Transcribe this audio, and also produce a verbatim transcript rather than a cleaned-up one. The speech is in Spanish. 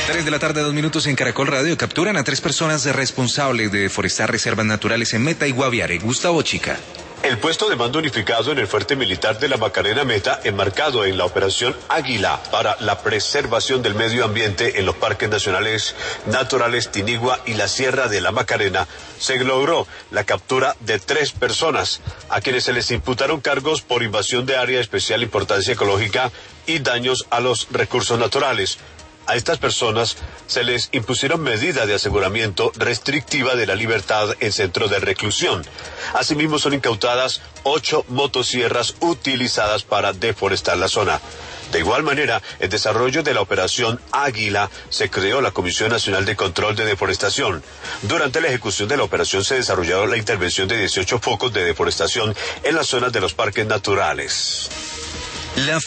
Tres de la tarde, dos minutos en Caracol Radio. Capturan a tres personas responsables de deforestar reservas naturales en Meta y Guaviare. Gustavo Chica. El puesto de mando unificado en el fuerte militar de la Macarena Meta, enmarcado en la operación Águila para la preservación del medio ambiente en los parques nacionales naturales Tinigua y la Sierra de la Macarena, se logró la captura de tres personas, a quienes se les imputaron cargos por invasión de área de especial importancia ecológica y daños a los recursos naturales. A estas personas se les impusieron medidas de aseguramiento restrictiva de la libertad en centros de reclusión. Asimismo, son incautadas ocho motosierras utilizadas para deforestar la zona. De igual manera, en desarrollo de la operación Águila, se creó la Comisión Nacional de Control de Deforestación. Durante la ejecución de la operación se desarrolló la intervención de dieciocho focos de deforestación en las zonas de los parques naturales. La